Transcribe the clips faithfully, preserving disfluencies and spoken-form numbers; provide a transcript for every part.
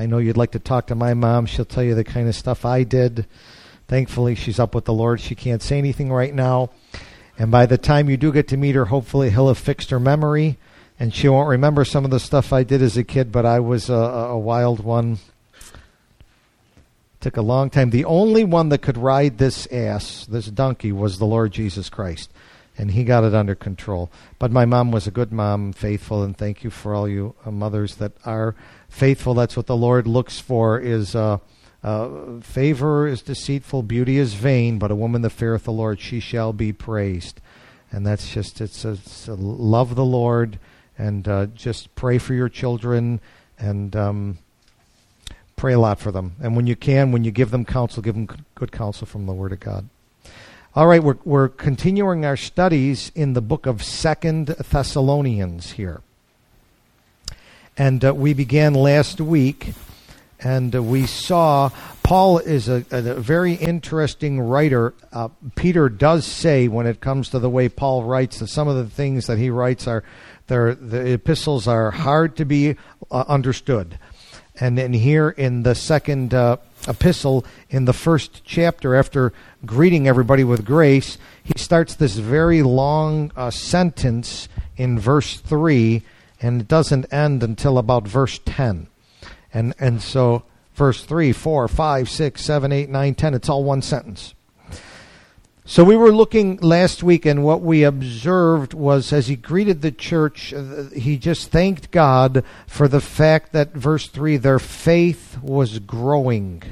I know you'd like to talk to my mom. She'll tell you the kind of stuff I did. Thankfully, she's up with the Lord. She can't say anything right now. And by the time you do get to meet her, hopefully he'll have fixed her memory. And she won't remember some of the stuff I did as a kid, but I was a, a wild one. Took a long time. The only one that could ride this ass, this donkey, was the Lord Jesus Christ. And he got it under control. But my mom was a good mom, faithful, and thank you for all you uh, mothers that are faithful. That's what the Lord looks for, is uh, uh, favor is deceitful, beauty is vain, but a woman that feareth the Lord, she shall be praised. And that's just, it's a, it's a love the Lord, and uh, just pray for your children, and um, pray a lot for them. And when you can, when you give them counsel, give them good counsel from the Word of God. All right, we're we're continuing our studies in the book of Second Thessalonians here. And uh, we began last week, and uh, we saw Paul is a, a very interesting writer. Uh, Peter does say, when it comes to the way Paul writes, that some of the things that he writes are, the epistles are hard to be uh, understood. And then here in the second uh, epistle, in the first chapter, after greeting everybody with grace, he starts this very long uh, sentence in verse three, and it doesn't end until about verse ten. And and so verse three, four, five, six, seven, eight, nine, ten, it's all one sentence. So we were looking last week, and what we observed was, as he greeted the church, uh, he just thanked God for the fact that, verse three, their faith was growing.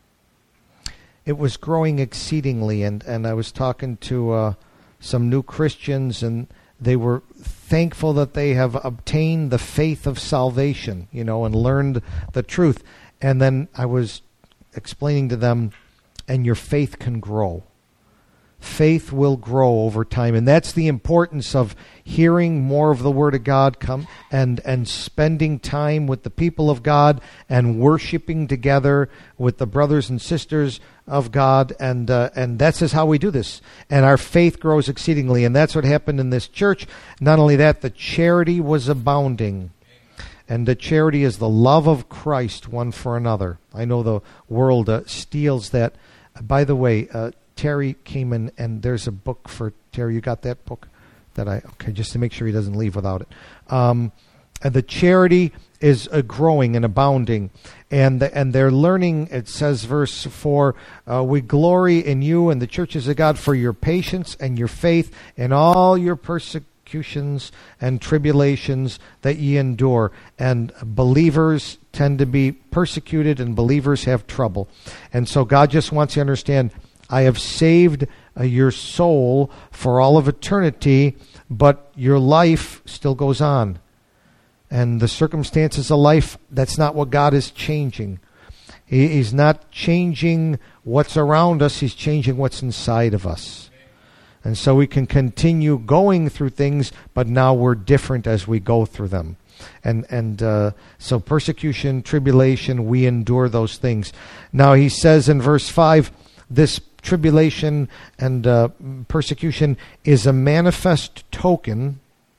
It was growing exceedingly, and, and I was talking to uh, some new Christians, and they were thankful that they have obtained the faith of salvation, you know, and learned the truth. And then I was explaining to them, and your faith can grow. Faith will grow over time, and that's the importance of hearing more of the Word of God come and and spending time with the people of God and worshiping together with the brothers and sisters of God, and uh, and that's just how we do this. And our faith grows exceedingly, and that's what happened in this church. Not only that, the charity was abounding, and the charity is the love of Christ one for another. I know the world uh, steals that. By the way, uh, Terry came in, and there's a book for Terry. You got that book? That I okay, just to make sure he doesn't leave without it. Um, and the charity is uh, growing and abounding, and the, and they're learning. It says, verse four, uh, we glory in you and the churches of God for your patience and your faith in all your persecutions and tribulations that ye endure. And believers tend to be persecuted, and believers have trouble, and so God just wants you to understand. I have saved uh, your soul for all of eternity, but your life still goes on. And the circumstances of life, that's not what God is changing. He, he's not changing what's around us. He's changing what's inside of us. And so we can continue going through things, but now we're different as we go through them. And and uh, so persecution, tribulation, we endure those things. Now he says in verse five, this tribulation and uh, persecution is a manifest token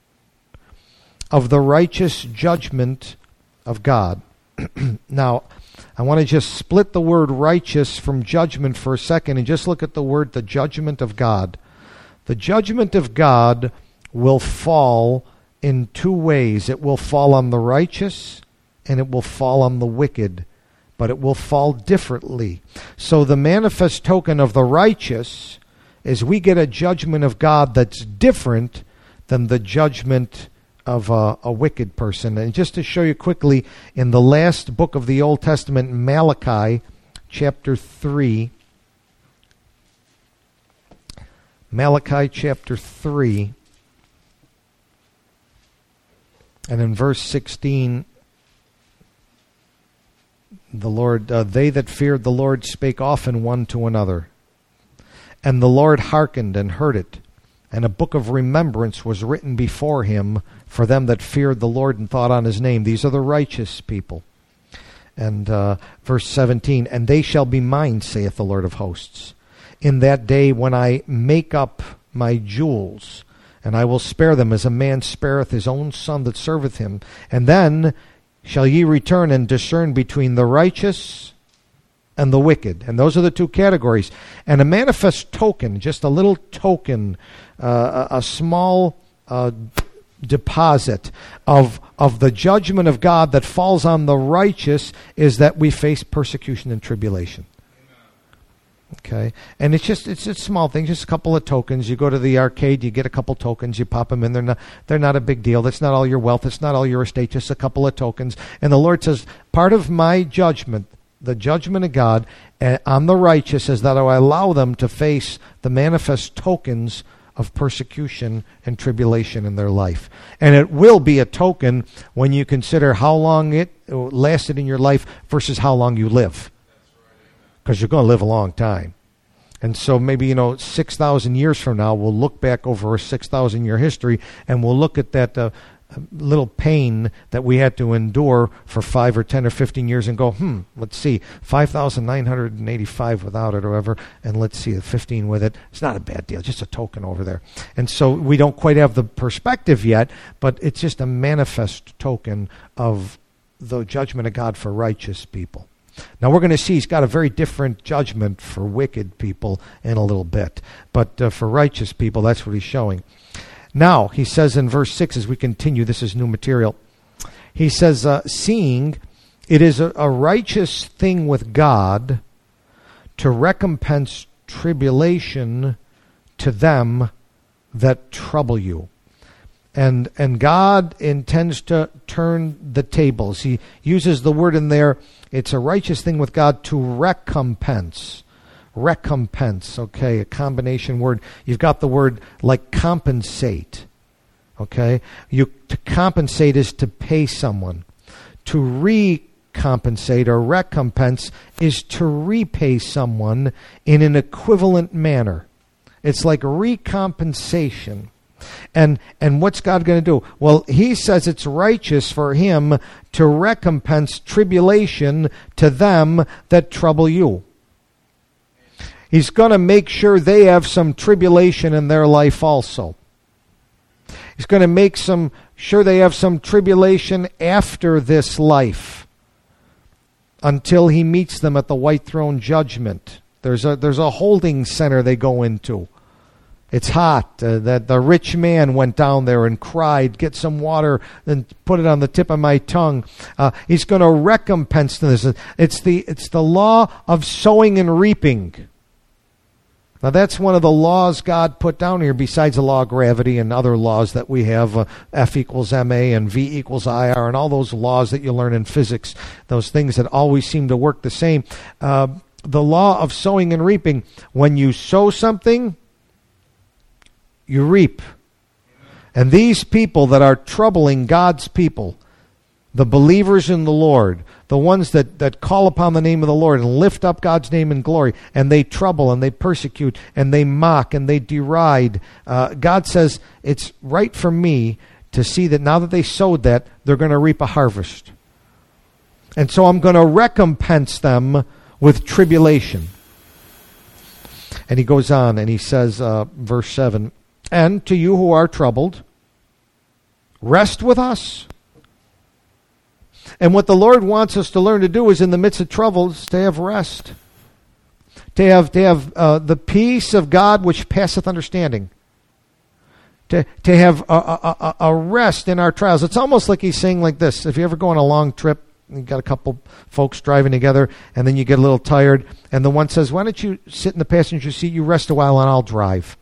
of the righteous judgment of God. Now, I want to just split the word righteous from judgment for a second and just look at the word, the judgment of God. The judgment of God will fall in two ways. It will fall on the righteous, and it will fall on the wicked. But it will fall differently. So the manifest token of the righteous is we get a judgment of God that's different than the judgment of a, a wicked person. And just to show you quickly, in the last book of the Old Testament, Malachi, chapter three, Malachi chapter three, and in verse sixteen, the Lord, uh, they that feared the Lord spake often one to another. And the Lord hearkened and heard it. And a book of remembrance was written before him for them that feared the Lord and thought on his name. These are the righteous people. And uh, verse seventeen, and they shall be mine, saith the Lord of hosts, in that day when I make up my jewels, and I will spare them as a man spareth his own son that serveth him. And then shall ye return and discern between the righteous and the wicked. And those are the two categories. And a manifest token, just a little token, uh, a, a small uh, deposit of, of the judgment of God that falls on the righteous, is that we face persecution and tribulation. Okay, and it's just it's just small things, just a couple of tokens. You go to the arcade, you get a couple tokens, you pop them in. They're not they're not a big deal. That's not all your wealth. It's not all your estate. Just a couple of tokens. And the Lord says, part of my judgment, the judgment of God uh, on the righteous, is that I allow them to face the manifest tokens of persecution and tribulation in their life. And it will be a token when you consider how long it lasted in your life versus how long you live. Because you're going to live a long time. And so maybe, you know, six thousand years from now, we'll look back over a six thousand year history, and we'll look at that uh, little pain that we had to endure for five or ten or fifteen years and go, hmm, let's see, five thousand nine hundred eighty-five without it or whatever, and let's see, the fifteen with it. It's not a bad deal, just a token over there. And so we don't quite have the perspective yet, but it's just a manifest token of the judgment of God for righteous people. Now we're going to see he's got a very different judgment for wicked people in a little bit. But uh, for righteous people, that's what he's showing. Now, he says in verse six, as we continue, this is new material. He says, uh, seeing it is a, a righteous thing with God to recompense tribulation to them that trouble you. And and God intends to turn the tables. He uses the word in there, it's a righteous thing with God to recompense. Recompense, okay, a combination word. You've got the word like compensate, okay? You to compensate is to pay someone. To recompensate or recompense is to repay someone in an equivalent manner. It's like recompensation. And and what's God going to do? Well, he says it's righteous for him to recompense tribulation to them that trouble you. He's going to make sure they have some tribulation in their life also. He's going to make some sure they have some tribulation after this life until he meets them at the white throne judgment. There's a there's a holding center they go into. It's hot. Uh, that the rich man went down there and cried, get some water and put it on the tip of my tongue. Uh, he's going to recompense this. It's the, it's the law of sowing and reaping. Now that's one of the laws God put down here besides the law of gravity and other laws that we have, uh, F equals M A and V equals I R and all those laws that you learn in physics, those things that always seem to work the same. Uh, the law of sowing and reaping. When you sow something, you reap. And these people that are troubling God's people, the believers in the Lord, the ones that, that call upon the name of the Lord and lift up God's name in glory, and they trouble and they persecute and they mock and they deride, uh, God says it's right for me to see that now that they sowed that, they're going to reap a harvest. And so I'm going to recompense them with tribulation. And he goes on and he says, uh, verse seven, and to you who are troubled, rest with us. And what the Lord wants us to learn to do is in the midst of troubles to have rest. To have, to have uh, the peace of God which passeth understanding. To, to have a, a, a rest in our trials. It's almost like he's saying like this. If you ever go on a long trip, you got a couple folks driving together, and then you get a little tired, and the one says, why don't you sit in the passenger seat, you rest a while, and I'll drive.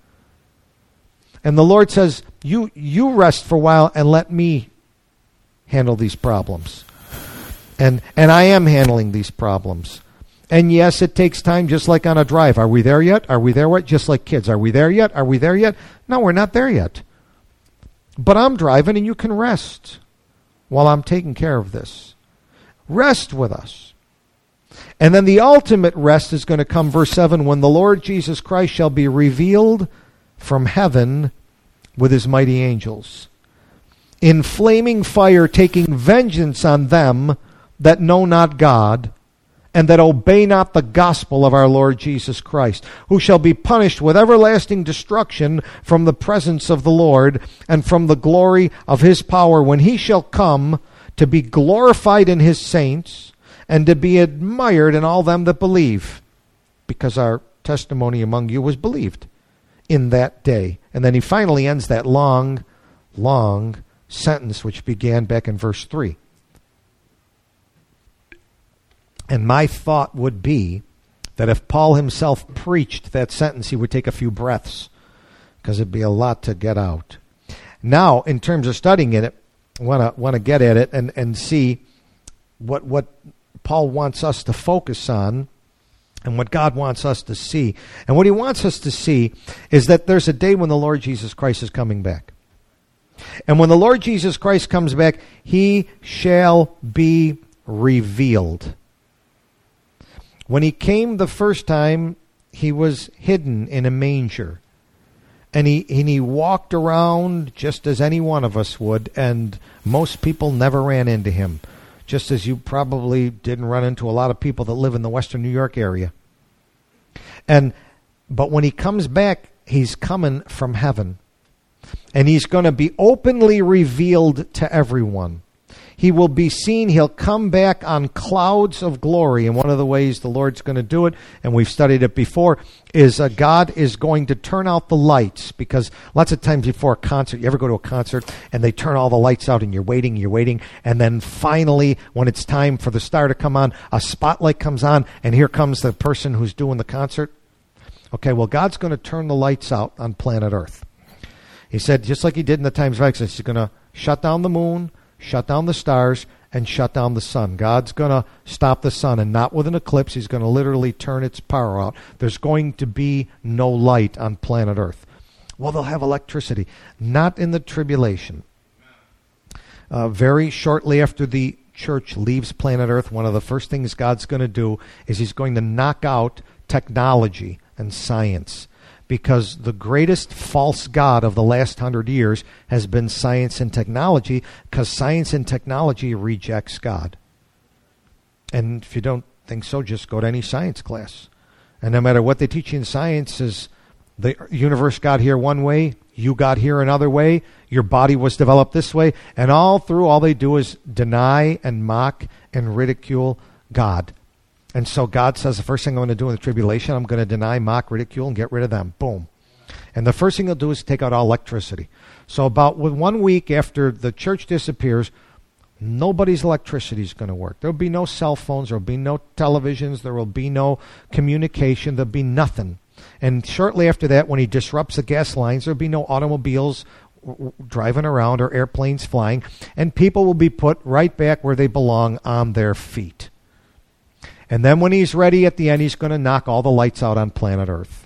And the Lord says, you you rest for a while and let me handle these problems. And and I am handling these problems. And yes, it takes time just like on a drive. Are we there yet? Are we there yet? Just like kids. Are we there yet? Are we there yet? No, we're not there yet. But I'm driving and you can rest while I'm taking care of this. Rest with us. And then the ultimate rest is going to come, verse seven, when the Lord Jesus Christ shall be revealed from heaven with his mighty angels, in flaming fire, taking vengeance on them that know not God, and that obey not the gospel of our Lord Jesus Christ, who shall be punished with everlasting destruction from the presence of the Lord, and from the glory of his power, when he shall come to be glorified in his saints, and to be admired in all them that believe, because our testimony among you was believed in that day. And then he finally ends that long, long sentence which began back in verse three. And my thought would be that if Paul himself preached that sentence, he would take a few breaths, because it'd be a lot to get out. Now, in terms of studying it, I want to want to get at it and, and see what what Paul wants us to focus on and what God wants us to see. And what he wants us to see is that there's a day when the Lord Jesus Christ is coming back. And when the Lord Jesus Christ comes back, he shall be revealed. When he came the first time, he was hidden in a manger. And he, and he walked around just as any one of us would, and most people never ran into him, just as you probably didn't run into a lot of people that live in the western New York area. And but when he comes back, he's coming from heaven. And he's going to be openly revealed to everyone. He will be seen. He'll come back on clouds of glory. And one of the ways the Lord's going to do it, and we've studied it before, is uh, God is going to turn out the lights. Because lots of times before a concert, you ever go to a concert and they turn all the lights out and you're waiting, you're waiting. And then finally, when it's time for the star to come on, a spotlight comes on and here comes the person who's doing the concert. Okay, well, God's going to turn the lights out on planet Earth. He said, just like he did in the times of Exodus, he's going to shut down the moon, shut down the stars, and shut down the sun. God's going to stop the sun, and not with an eclipse. He's going to literally turn its power out. There's going to be no light on planet Earth. Well, they'll have electricity. Not in the tribulation. Uh, very shortly after the church leaves planet Earth, one of the first things God's going to do is he's going to knock out technology and science. Because the greatest false god of the last hundred years has been science and technology, because science and technology rejects God. And if you don't think so, just go to any science class. And no matter what they teach you in science is the universe got here one way, you got here another way, your body was developed this way, and all through all they do is deny and mock and ridicule God. And so God says, the first thing I'm going to do in the tribulation, I'm going to deny, mock, ridicule, and get rid of them. Boom. And the first thing he'll do is take out all electricity. So about with one week after the church disappears, nobody's electricity is going to work. There will be no cell phones. There will be no televisions. There will be no communication. There will be nothing. And shortly after that, when he disrupts the gas lines, there will be no automobiles driving around or airplanes flying. And people will be put right back where they belong, on their feet. And then when he's ready at the end, he's going to knock all the lights out on planet Earth.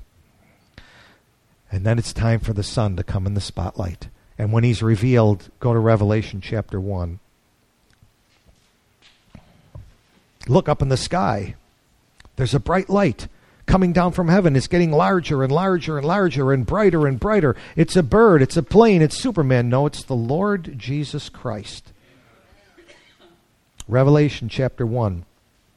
And then it's time for the sun to come in the spotlight. And when he's revealed, go to Revelation chapter one. Look up in the sky. There's a bright light coming down from heaven. It's getting larger and larger and larger and brighter and brighter. It's a bird. It's a plane. It's Superman. No, it's the Lord Jesus Christ. Revelation chapter one.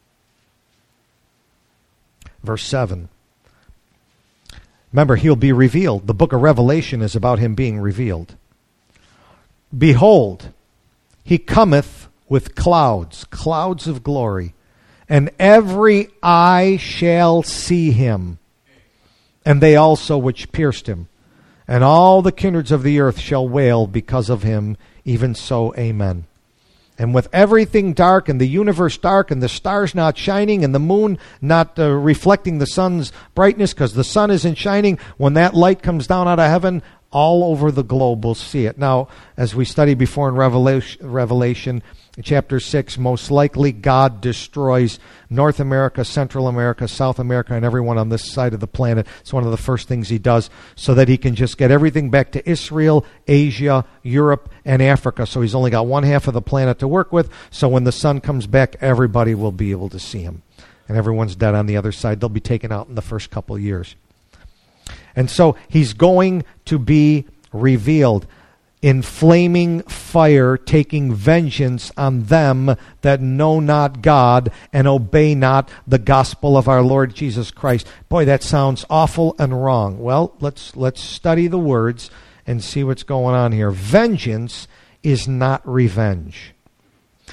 Verse seven. Remember, he'll be revealed. The book of Revelation is about him being revealed. Behold, he cometh with clouds, clouds of glory, and every eye shall see him, and they also which pierced him. And all the kindreds of the earth shall wail because of him, even so, amen. And with everything dark and the universe dark and the stars not shining and the moon not uh, reflecting the sun's brightness because the sun isn't shining, when that light comes down out of heaven, all over the globe will see it. Now, as we studied before in Revelation, Revelation chapter six, most likely God destroys North America, Central America, South America, and everyone on this side of the planet. It's one of the first things he does so that he can just get everything back to Israel, Asia, Europe, and Africa. So he's only got one half of the planet to work with. So when the sun comes back, everybody will be able to see him. And everyone's dead on the other side. They'll be taken out in the first couple of years. And so he's going to be revealed in flaming fire, taking vengeance on them that know not God and obey not the gospel of our Lord Jesus Christ. Boy, that sounds awful and wrong. Well, let's let's study the words and see what's going on here. Vengeance is not revenge.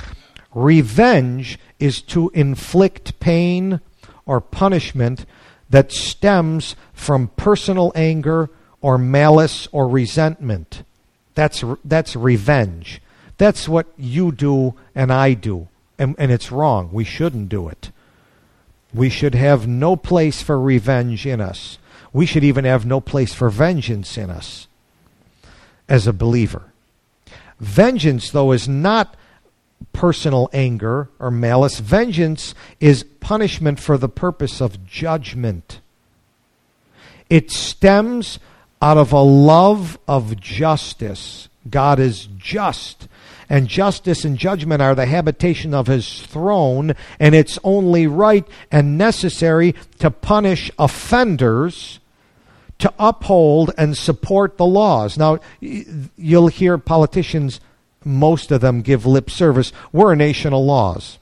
Revenge is to inflict pain or punishment that stems from personal anger or malice or resentment. That's that's revenge. That's what you do and I do. And, and it's wrong. We shouldn't do it. We should have no place for revenge in us. We should even have no place for vengeance in us as a believer. Vengeance, though, is not personal anger or malice. Vengeance is punishment for the purpose of judgment. It stems out of a love of justice. God is just, and justice and judgment are the habitation of his throne, and it's only right and necessary to punish offenders, to uphold and support the laws. Now, you'll hear politicians, most of them give lip service. We're a nation of laws.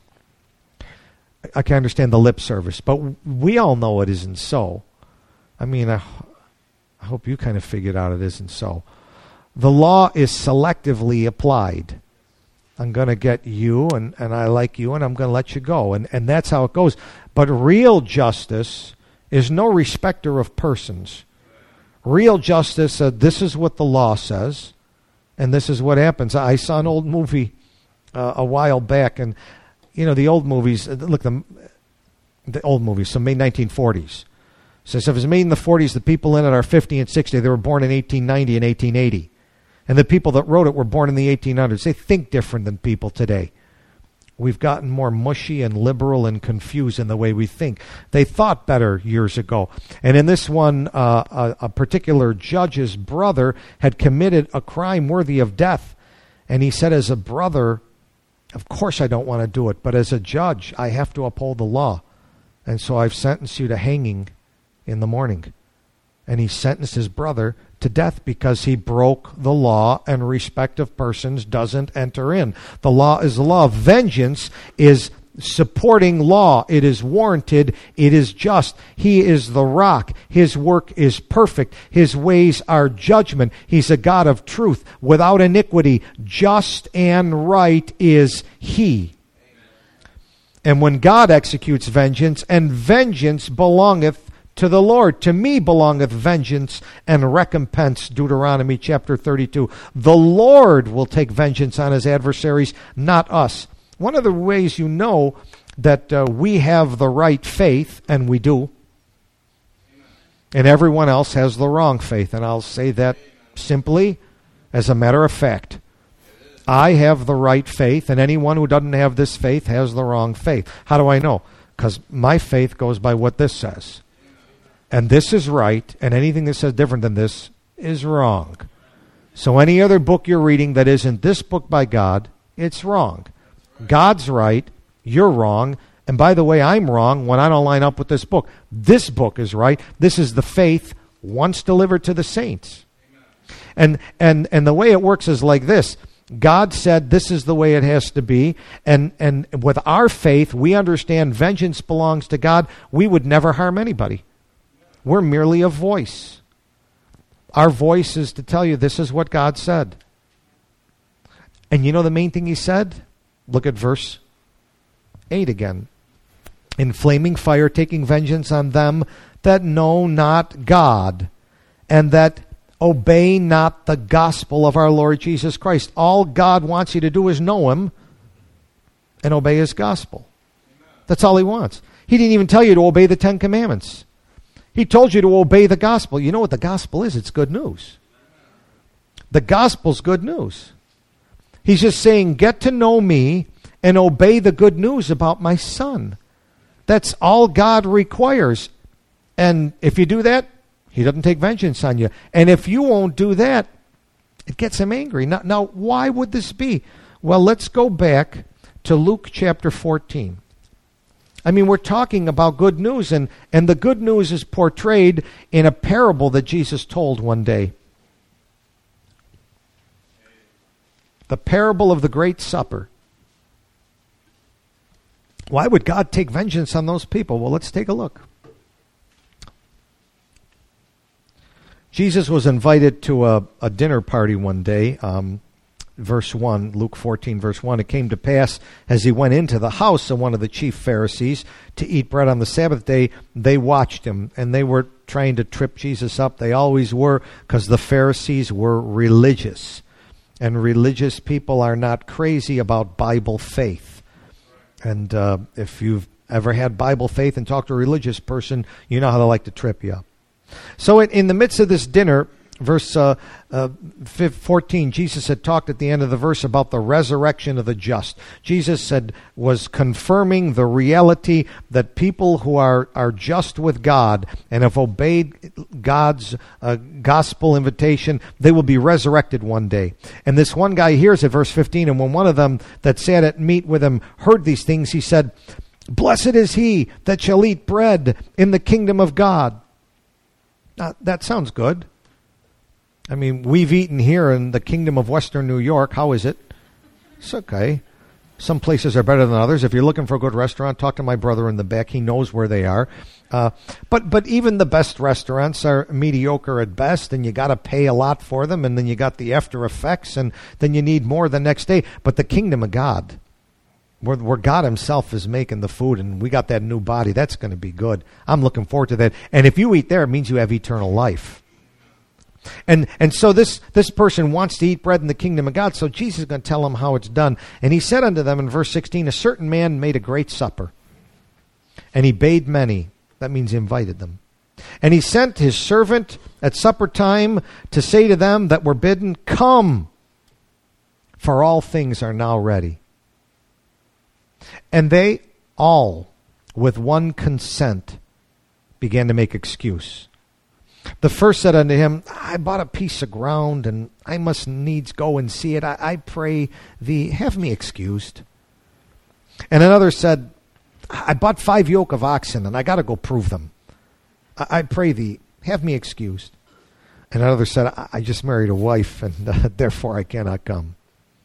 I can understand the lip service, but we all know it isn't so. I mean, I, I hope you kind of figured out it isn't so. The law is selectively applied. I'm going to get you, and, and I like you, and I'm going to let you go. And, and that's how it goes. But real justice is no respecter of persons. Real justice, uh, this is what the law says, and this is what happens. I saw an old movie uh, a while back, and, you know, the old movies, look, the, the old movies, so made nineteen forties. So if it was made in the forties, the people in it are fifty and sixty. They were born in eighteen ninety and eighteen eighty. And the people that wrote it were born in the eighteen hundreds. They think different than people today. We've gotten more mushy and liberal and confused in the way we think. They thought better years ago. And in this one, uh, a, a particular judge's brother had committed a crime worthy of death. And he said, as a brother, of course I don't want to do it, but as a judge, I have to uphold the law. And so I've sentenced you to hanging in the morning. And he sentenced his brother to death because he broke the law, and respect of persons doesn't enter in. The law is the law. Vengeance is supporting law. It is warranted. It is just. He is the rock. His work is perfect. His ways are judgment. He's a God of truth without iniquity. Just and right is he. And when God executes vengeance, and vengeance belongeth to the Lord. To me belongeth vengeance and recompense, Deuteronomy chapter thirty-two. The Lord will take vengeance on his adversaries, not us. One of the ways you know that uh, we have the right faith, and we do, and everyone else has the wrong faith, and I'll say that simply as a matter of fact. I have the right faith, and anyone who doesn't have this faith has the wrong faith. How do I know? Because my faith goes by what this says. And this is right, and anything that says different than this is wrong. So any other book you're reading that isn't this book by God, it's wrong. God's right, you're wrong, and by the way, I'm wrong when I don't line up with this book. This book is right. This is the faith once delivered to the saints. And and and the way it works is like this. God said this is the way it has to be, and, and with our faith, we understand vengeance belongs to God. We would never harm anybody. We're merely a voice. Our voice is to tell you this is what God said. And you know the main thing he said? Look at verse eight again. In flaming fire, taking vengeance on them that know not God, and that obey not the gospel of our Lord Jesus Christ. All God wants you to do is know him and obey his gospel. That's all he wants. He didn't even tell you to obey the Ten Commandments. He told you to obey the gospel. You know what the gospel is? It's good news. The gospel's good news. He's just saying, get to know me and obey the good news about my son. That's all God requires. And if you do that, he doesn't take vengeance on you. And if you won't do that, it gets him angry. Now, now why would this be? Well, let's go back to Luke chapter fourteen. I mean, we're talking about good news, and, and the good news is portrayed in a parable that Jesus told one day. The parable of the Great Supper. Why would God take vengeance on those people? Well, let's take a look. Jesus was invited to a, a dinner party one day. Um, verse one, Luke fourteen, verse one, it came to pass as he went into the house of one of the chief Pharisees to eat bread on the Sabbath day, they watched him, and they were trying to trip Jesus up. They always were, because the Pharisees were religious. And religious people are not crazy about Bible faith. And uh, if you've ever had Bible faith and talked to a religious person, you know how they like to trip you up. So in, in the midst of this dinner, verse uh, uh, fourteen, Jesus had talked at the end of the verse about the resurrection of the just. Jesus said, was confirming the reality that people who are, are just with God and have obeyed God's uh, gospel invitation, they will be resurrected one day. And this one guy hears it, verse fifteen, and when one of them that sat at meat with him heard these things, he said, "Blessed is he that shall eat bread in the kingdom of God." Now, that sounds good. I mean, we've eaten here in the kingdom of Western New York. How is it? It's okay. Some places are better than others. If you're looking for a good restaurant, talk to my brother in the back. He knows where they are. Uh, but but even the best restaurants are mediocre at best, and you got to pay a lot for them, and then you got the after effects, and then you need more the next day. But the kingdom of God, where, where God himself is making the food, and we got that new body, that's going to be good. I'm looking forward to that. And if you eat there, it means you have eternal life. And and so this, this person wants to eat bread in the kingdom of God, so Jesus is going to tell him how it's done. And he said unto them in verse sixteen, "A certain man made a great supper, and he bade many." That means he invited them. "And he sent his servant at supper time to say to them that were bidden, Come, for all things are now ready. And they all, with one consent, began to make excuse. The first said unto him, I bought a piece of ground, and I must needs go and see it. I, I pray thee, have me excused. And another said, I bought five yoke of oxen, and I got to go prove them. I, I pray thee, have me excused. And another said, I, I just married a wife, and uh, therefore I cannot come.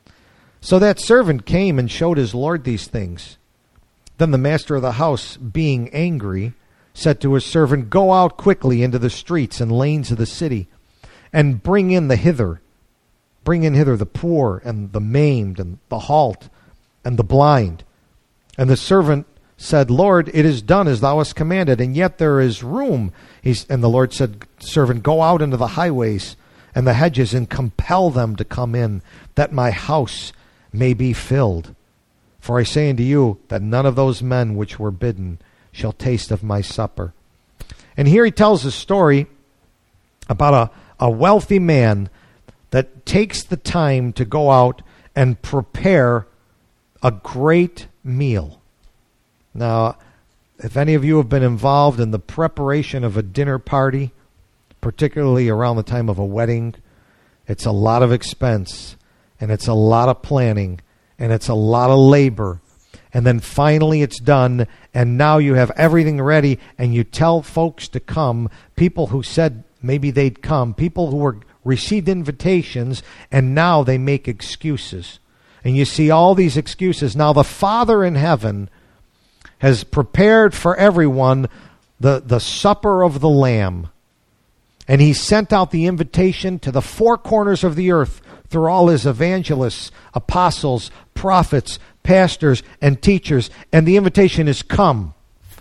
So that servant came and showed his lord these things. Then the master of the house, being angry, said to his servant, Go out quickly into the streets and lanes of the city, and bring in the hither, bring in hither the poor, and the maimed, and the halt, and the blind. And the servant said, Lord, it is done as thou hast commanded, and yet there is room. He's, and the Lord said, Servant, go out into the highways and the hedges, and compel them to come in, that my house may be filled. For I say unto you, that none of those men which were bidden shall taste of my supper. And here he tells a story about a, a wealthy man that takes the time to go out and prepare a great meal. Now, if any of you have been involved in the preparation of a dinner party, particularly around the time of a wedding, it's a lot of expense, and it's a lot of planning, and it's a lot of labor. And then finally it's done, and now you have everything ready, and you tell folks to come, people who said maybe they'd come, people who were received invitations, and now they make excuses. And you see all these excuses. Now the Father in heaven has prepared for everyone the, the supper of the Lamb. And he sent out the invitation to the four corners of the earth through all his evangelists, apostles, prophets, pastors, and teachers. And the invitation is come.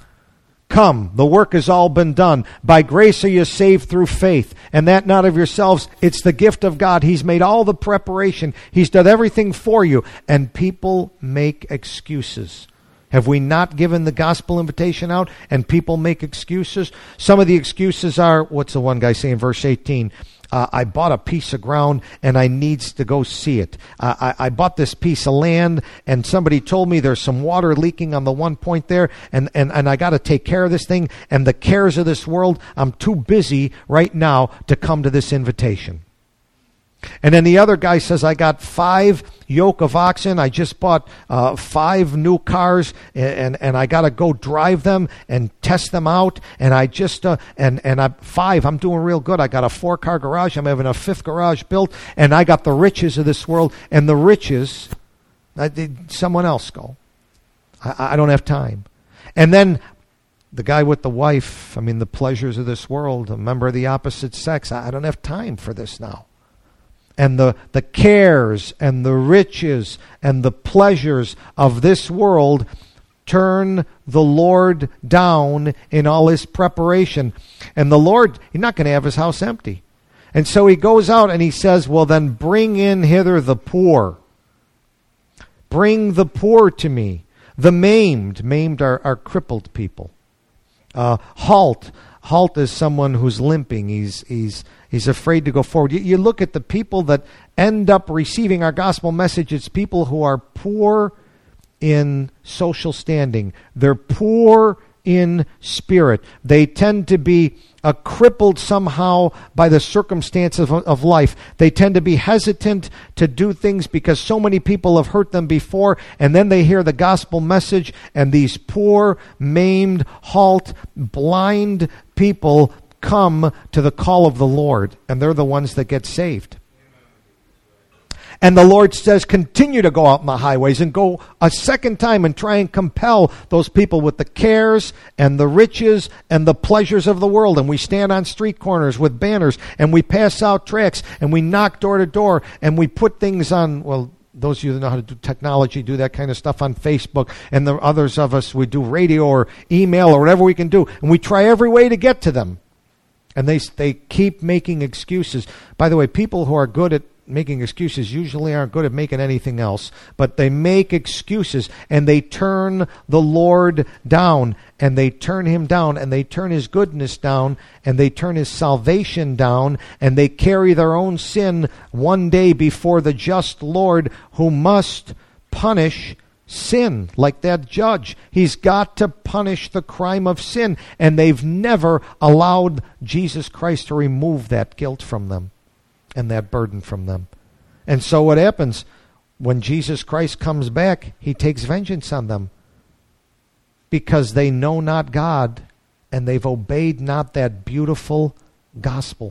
Come, the work has all been done. By grace are you saved through faith, and that not of yourselves. It's the gift of God. He's made all the preparation. He's done everything for you. And people make excuses. Have we not given the gospel invitation out and people make excuses? Some of the excuses are, what's the one guy saying in verse eighteen? Uh, I bought a piece of ground and I needs to go see it. Uh, I, I bought this piece of land and somebody told me there's some water leaking on the one point there, and, and, and I got to take care of this thing, and the cares of this world, I'm too busy right now to come to this invitation. And then the other guy says, I got five yoke of oxen. I just bought uh, five new cars, and, and, and I got to go drive them and test them out. And I just, uh, and, and I, five, I'm doing real good. I got a four car garage. I'm having a fifth garage built, and I got the riches of this world. And the riches, I did someone else go. I, I don't have time. And then the guy with the wife, I mean, the pleasures of this world, a member of the opposite sex, I, I don't have time for this now. and the, the cares and the riches and the pleasures of this world turn the Lord down in all his preparation. And the Lord, he's not going to have his house empty. And so he goes out and he says, well, then bring in hither the poor. Bring the poor to me. The maimed. Maimed are, are crippled people. Uh, halt. Halt is someone who's limping. He's he's he's afraid to go forward. You, you look at the people that end up receiving our gospel message. It's people who are poor in social standing. They're poor in spirit. They tend to be uh, crippled somehow by the circumstances of, of life. They tend to be hesitant to do things because so many people have hurt them before, and then they hear the gospel message, and these poor, maimed, halt, blind people come to the call of the Lord, and they're the ones that get saved. And the Lord says, continue to go out in the highways and go a second time and try and compel those people with the cares and the riches and the pleasures of the world. And we stand on street corners with banners and we pass out tracts and we knock door to door and we put things on, well, those of you that know how to do technology do that kind of stuff on Facebook. And the others of us, we do radio or email or whatever we can do. And we try every way to get to them. And they they keep making excuses. By the way, people who are good at making excuses usually aren't good at making anything else, but they make excuses and they turn the Lord down, and they turn him down, and they turn his goodness down, and they turn his salvation down, and they carry their own sin one day before the just Lord, who must punish sin like that judge. He's got to punish the crime of sin, and they've never allowed Jesus Christ to remove that guilt from them and that burden from them. And so what happens when Jesus Christ comes back? He takes vengeance on them because they know not God and they've obeyed not that beautiful gospel.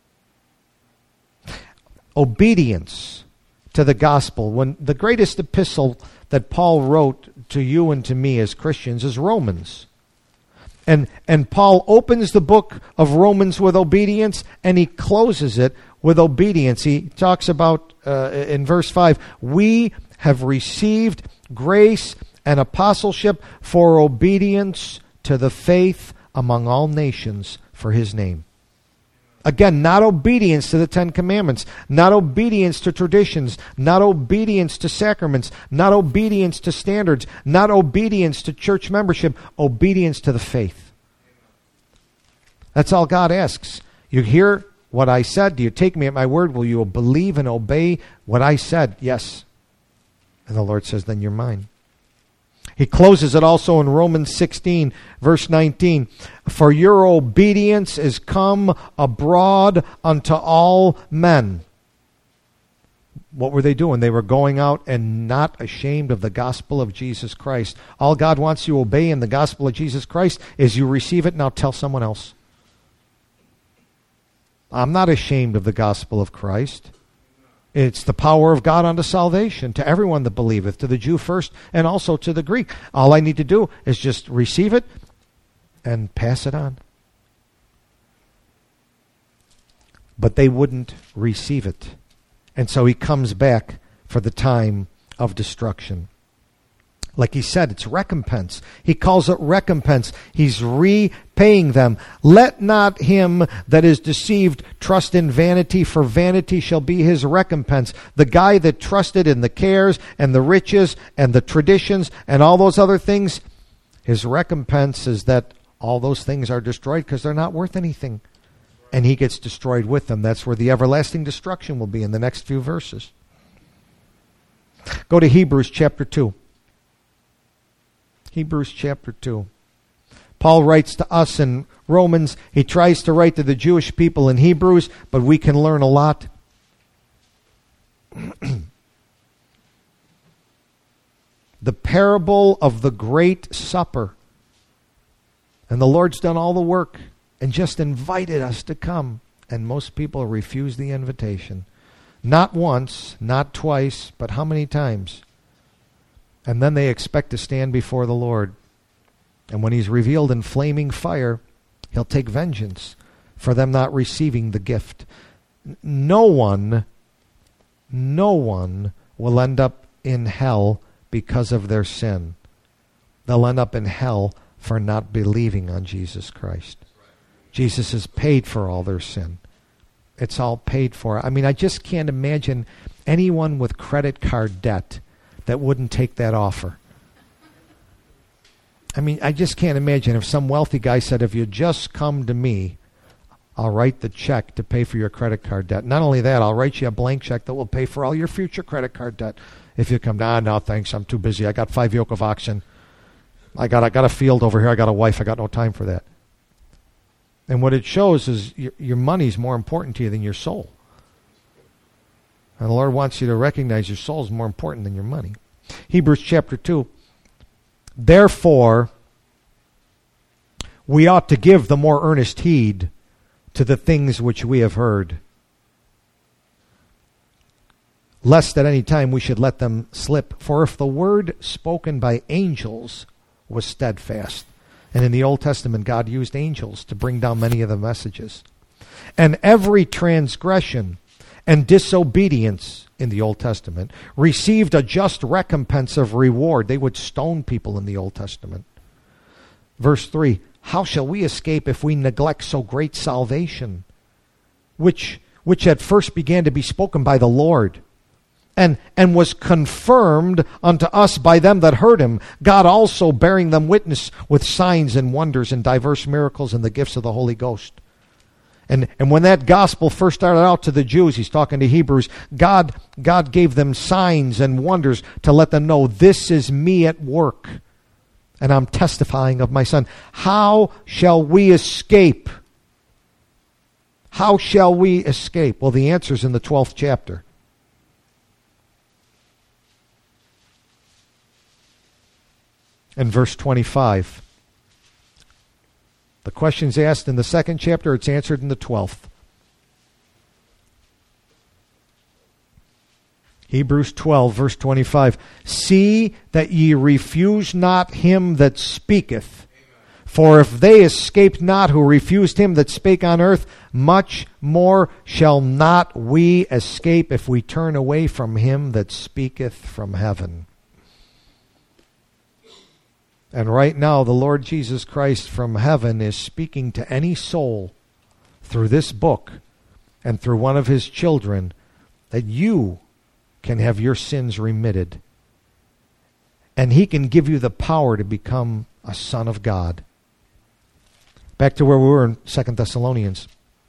Obedience to the gospel. When the greatest epistle that Paul wrote to you and to me as Christians is Romans. And and Paul opens the book of Romans with obedience, and he closes it with obedience. He talks about, uh, in verse five, we have received grace and apostleship for obedience to the faith among all nations for his name. Again, not obedience to the Ten Commandments, not obedience to traditions, not obedience to sacraments, not obedience to standards, not obedience to church membership, obedience to the faith. That's all God asks. You hear what I said? Do you take me at my word? Will you believe and obey what I said? Yes. And the Lord says, then you're mine. He closes it also in Romans sixteen, verse nineteen. For your obedience is come abroad unto all men. What were they doing? They were going out and not ashamed of the gospel of Jesus Christ. All God wants you to obey in the gospel of Jesus Christ is you receive it, now tell someone else. I'm not ashamed of the gospel of Christ. It's the power of God unto salvation to everyone that believeth, to the Jew first and also to the Greek. All I need to do is just receive it and pass it on. But they wouldn't receive it. And so he comes back for the time of destruction. Like he said, it's recompense. He calls it recompense. He's repaying them. Let not him that is deceived trust in vanity, for vanity shall be his recompense. The guy that trusted in the cares and the riches and the traditions and all those other things, his recompense is that all those things are destroyed because they're not worth anything. And he gets destroyed with them. That's where the everlasting destruction will be in the next few verses. Go to Hebrews chapter two. Hebrews chapter two. Paul writes to us in Romans. He tries to write to the Jewish people in Hebrews, but we can learn a lot. The parable of the great supper. And the Lord's done all the work and just invited us to come. And most people refuse the invitation. Not once, not twice, but how many times? And then they expect to stand before the Lord. And when he's revealed in flaming fire, he'll take vengeance for them not receiving the gift. No one no one will end up in hell because of their sin. They'll end up in hell for not believing on Jesus Christ. Jesus has paid for all their sin. It's all paid for. I mean, I just can't imagine anyone with credit card debt that wouldn't take that offer. I mean, I just can't imagine if some wealthy guy said, if you just come to me, I'll write the check to pay for your credit card debt. Not only that, I'll write you a blank check that will pay for all your future credit card debt. If you come down, no, thanks, I'm too busy. I got five yoke of oxen. I got I got a field over here. I got a wife. I got no time for that. And what it shows is your, your money's more important to you than your soul. And the Lord wants you to recognize your soul is more important than your money. Hebrews chapter two. Therefore, we ought to give the more earnest heed to the things which we have heard, lest at any time we should let them slip. For if the word spoken by angels was steadfast, and in the Old Testament God used angels to bring down many of the messages, and every transgression and disobedience in the Old Testament received a just recompense of reward. They would stone people in the Old Testament. Verse three, how shall we escape if we neglect so great salvation, which which at first began to be spoken by the Lord, and and was confirmed unto us by them that heard him, God also bearing them witness with signs and wonders and diverse miracles and the gifts of the Holy Ghost. And and when that gospel first started out to the Jews, he's talking to Hebrews, God God gave them signs and wonders to let them know, this is me at work, and I'm testifying of my Son. How shall we escape? How shall we escape? Well, the answer is in the twelfth chapter. And verse twenty-five. The question's asked in the second chapter, it's answered in the twelfth. Hebrews twelve, verse twenty-five. See that ye refuse not him that speaketh. For if they escaped not who refused him that spake on earth, much more shall not we escape if we turn away from him that speaketh from heaven. And right now, the Lord Jesus Christ from heaven is speaking to any soul through this book and through one of his children that you can have your sins remitted. And he can give you the power to become a son of God. Back to where we were in Second Thessalonians.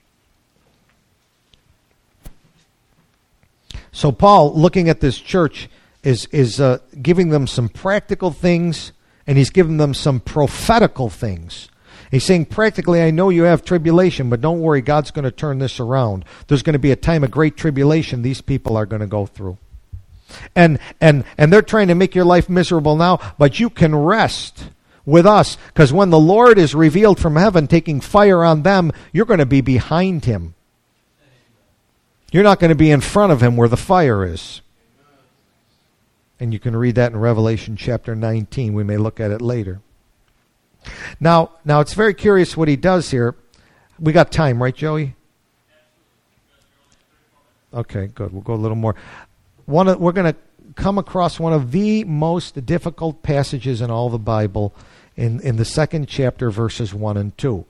So Paul, looking at this church, is, is uh, giving them some practical things, and he's giving them some prophetical things. He's saying, practically, I know you have tribulation, but don't worry, God's going to turn this around. There's going to be a time of great tribulation these people are going to go through. And and and they're trying to make your life miserable now, but you can rest with us, because when the Lord is revealed from heaven taking fire on them, you're going to be behind him. You're not going to be in front of him where the fire is. And you can read that in Revelation chapter nineteen. We may look at it later. Now, now it's very curious what he does here. We got time, right, Joey? Okay, good. We'll go a little more. One of, we're going to come across one of the most difficult passages in all the Bible in, in the second chapter, verses one and two.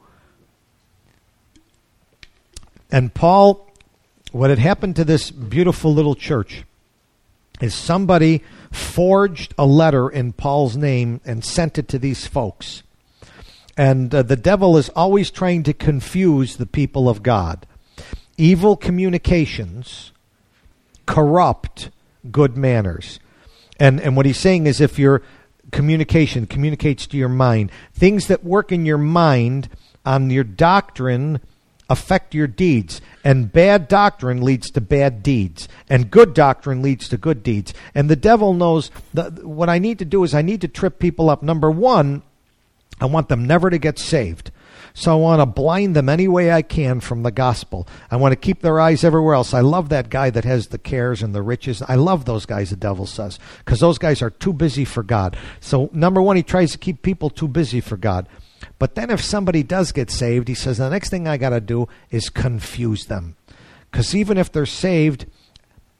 And Paul, what had happened to this beautiful little church is somebody forged a letter in Paul's name and sent it to these folks. And uh, the devil is always trying to confuse the people of God. Evil communications corrupt good manners. And and what he's saying is, if your communication communicates to your mind, things that work in your mind on your doctrine affect your deeds. And bad doctrine leads to bad deeds. And good doctrine leads to good deeds. And the devil knows that what I need to do is I need to trip people up. Number one, I want them never to get saved. So I want to blind them any way I can from the gospel. I want to keep their eyes everywhere else. I love that guy that has the cares and the riches. I love those guys, the devil says, because those guys are too busy for God. So number one, he tries to keep people too busy for God. But then if somebody does get saved, he says, the next thing I got to do is confuse them. Because even if they're saved,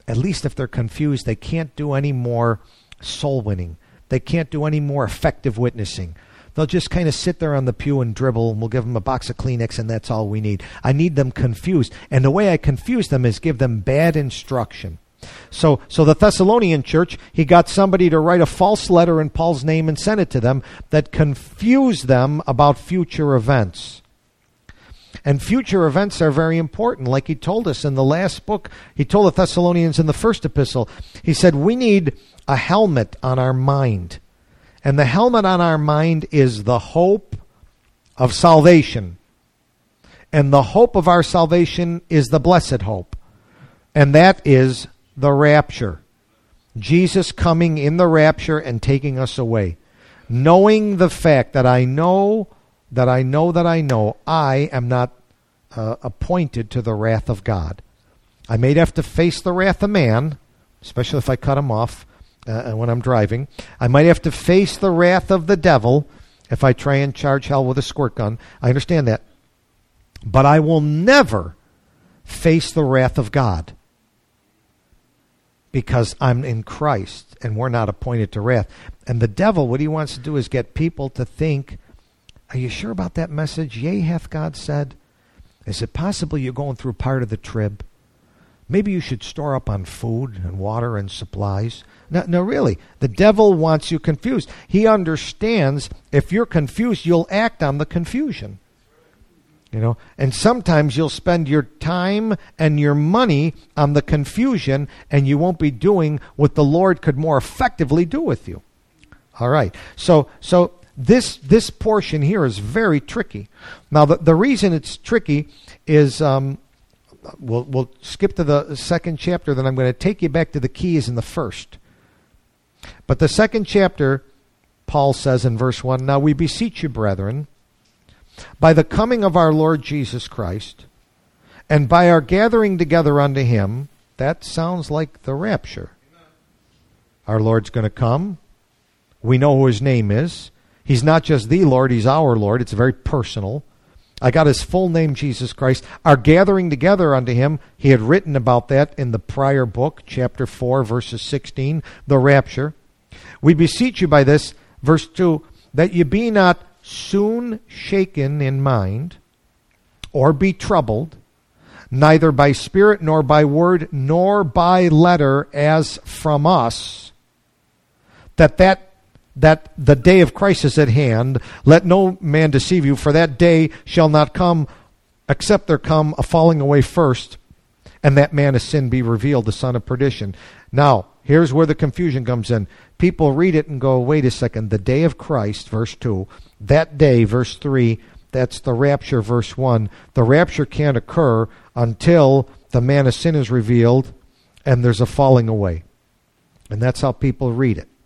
at least if they're confused, they can't do any more soul winning. They can't do any more effective witnessing. They'll just kind of sit there on the pew and dribble, and we'll give them a box of Kleenex, and that's all we need. I need them confused. And the way I confuse them is give them bad instruction. So so the Thessalonian church, he got somebody to write a false letter in Paul's name and send it to them that confused them about future events. And future events are very important. Like he told us in the last book, he told the Thessalonians in the first epistle, he said, we need a helmet on our mind. And the helmet on our mind is the hope of salvation. And the hope of our salvation is the blessed hope. And that is the rapture. Jesus coming in the rapture and taking us away. Knowing the fact that I know, that I know, that I know, I am not uh, appointed to the wrath of God. I may have to face the wrath of man, especially if I cut him off. Uh, when I'm driving. I might have to face the wrath of the devil if I try and charge hell with a squirt gun. I understand that. But I will never face the wrath of God because I'm in Christ and we're not appointed to wrath. And the devil, what he wants to do is get people to think, are you sure about that message? Yea, hath God said? Is it possible you're going through part of the trib? Maybe you should store up on food and water and supplies. No, no, really. The devil wants you confused. He understands if you're confused, you'll act on the confusion. You know, and sometimes you'll spend your time and your money on the confusion, and you won't be doing what the Lord could more effectively do with you. All right. So, so this this portion here is very tricky. Now, the the reason it's tricky is. Um, We'll, we'll skip to the second chapter, then I'm going to take you back to the keys in the first. But the second chapter, Paul says in verse one, now we beseech you, brethren, by the coming of our Lord Jesus Christ, and by our gathering together unto him, that sounds like the rapture. Our Lord's going to come. We know who his name is. He's not just the Lord, he's our Lord. It's very personal. I got his full name, Jesus Christ. Our gathering together unto him, he had written about that in the prior book, chapter four, verses sixteen, the rapture. We beseech you by this, verse two, that you be not soon shaken in mind, or be troubled, neither by spirit, nor by word, nor by letter, as from us, that that that the day of Christ is at hand. Let no man deceive you, for that day shall not come, except there come a falling away first, and that man of sin be revealed, the son of perdition. Now, here's where the confusion comes in. People read it and go, wait a second, the day of Christ, verse two, that day, verse three, that's the rapture, verse one. The rapture can't occur until the man of sin is revealed and there's a falling away. And that's how people read it.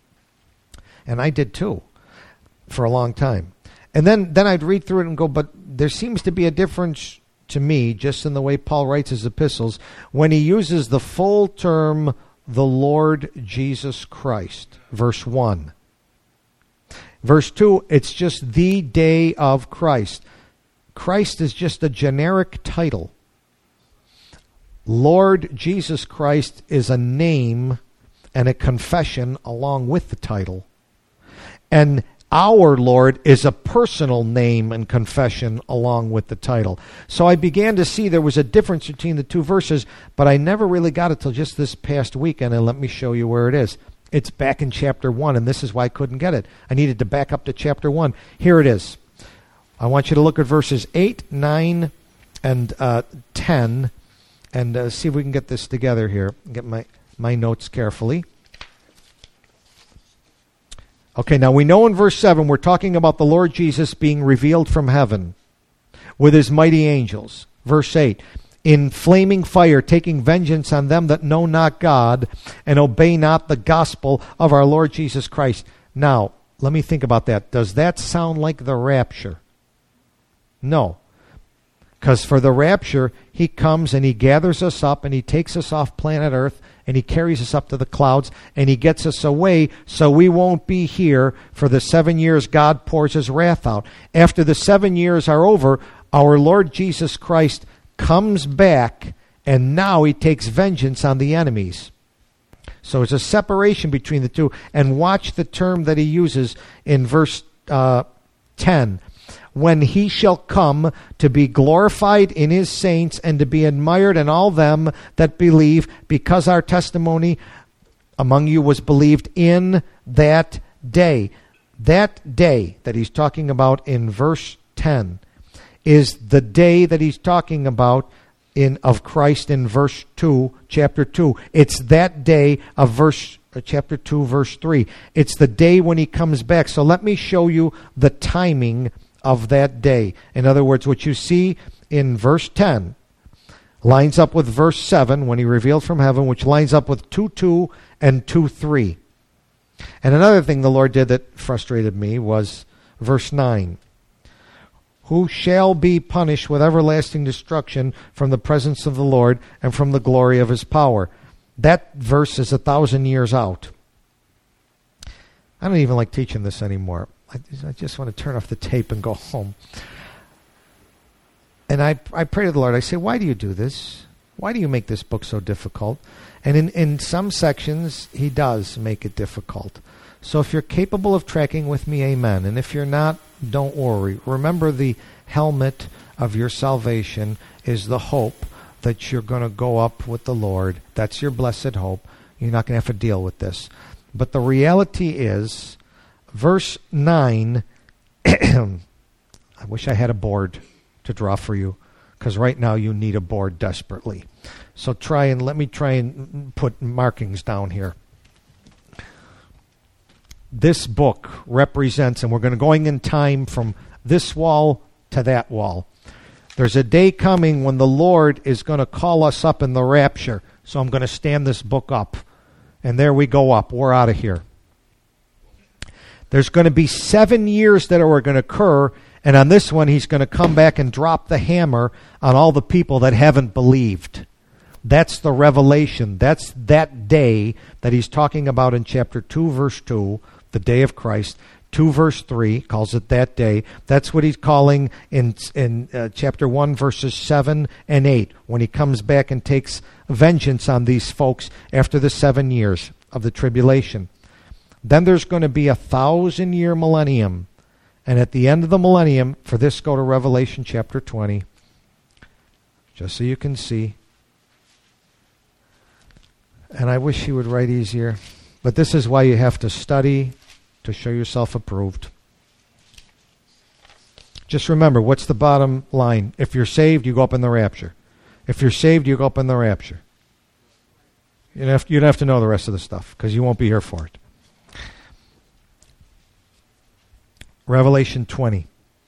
And I did too, for a long time. And then, then I'd read through it and go, but there seems to be a difference to me, just in the way Paul writes his epistles, when he uses the full term, the Lord Jesus Christ, verse one. Verse two, it's just the day of Christ. Christ is just a generic title. Lord Jesus Christ is a name and a confession along with the title. And our Lord is a personal name and confession along with the title. So I began to see there was a difference between the two verses, but I never really got it till just this past weekend, and let me show you where it is. It's back in chapter one, and this is why I couldn't get it. I needed to back up to chapter one. Here it is. I want you to look at verses eight, nine, and uh, ten, and uh, see if we can get this together here. Get my, my notes carefully. Okay, now we know in verse seven we're talking about the Lord Jesus being revealed from heaven with his mighty angels. Verse eight, in flaming fire, taking vengeance on them that know not God and obey not the gospel of our Lord Jesus Christ. Now, let me think about that. Does that sound like the rapture? No. Because for the rapture, he comes and he gathers us up and he takes us off planet Earth and he carries us up to the clouds and he gets us away so we won't be here for the seven years God pours his wrath out. After the seven years are over, our Lord Jesus Christ comes back and now he takes vengeance on the enemies. So it's a separation between the two. And watch the term that he uses in verse uh, ten. When he shall come to be glorified in his saints and to be admired in all them that believe, because our testimony among you was believed in that day. That day that he's talking about in verse ten is the day that he's talking about in of Christ in verse two, chapter two. It's that day of verse uh, chapter two, verse three. It's the day when he comes back. So let me show you the timing of that day. In other words, what you see in verse ten lines up with verse seven when he revealed from heaven, which lines up with two two and two three. And another thing the Lord did that frustrated me was verse nine. Who shall be punished with everlasting destruction from the presence of the Lord and from the glory of his power. That verse is a thousand years out. I don't even like teaching this anymore. I, I just want to turn off the tape and go home. And I, I pray to the Lord. I say, why do you do this? Why do you make this book so difficult? And in, in some sections, he does make it difficult. So if you're capable of tracking with me, amen. And if you're not, don't worry. Remember, the helmet of your salvation is the hope that you're going to go up with the Lord. That's your blessed hope. You're not going to have to deal with this. But the reality is, verse nine, I wish I had a board to draw for you, because right now you need a board desperately. So try and let me try and put markings down here. This book represents, and we're going to going in time from this wall to that wall. There's a day coming when the Lord is going to call us up in the rapture. So I'm going to stand this book up. And there we go up. We're out of here. There's going to be seven years that are going to occur. And on this one, he's going to come back and drop the hammer on all the people that haven't believed. That's the revelation. That's that day that he's talking about in chapter two, verse two. The day of Christ. two verse three calls it that day. That's what he's calling in in uh, chapter one verses seven and eight when he comes back and takes vengeance on these folks after the seven years of the tribulation. Then there's going to be a thousand year millennium. And at the end of the millennium, for this go to Revelation chapter twenty. Just so you can see. And I wish he would write easier. But this is why you have to study to show yourself approved. Just remember, what's the bottom line? If you're saved, you go up in the rapture. If you're saved, you go up in the rapture. You don't have, you don't have to know the rest of the stuff, because you won't be here for it. Revelation twenty.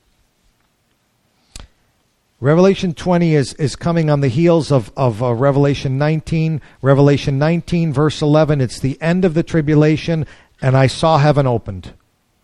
Revelation twenty is, is coming on the heels of, of uh, Revelation nineteen. Revelation nineteen, verse eleven, it's the end of the tribulation, and I saw heaven opened.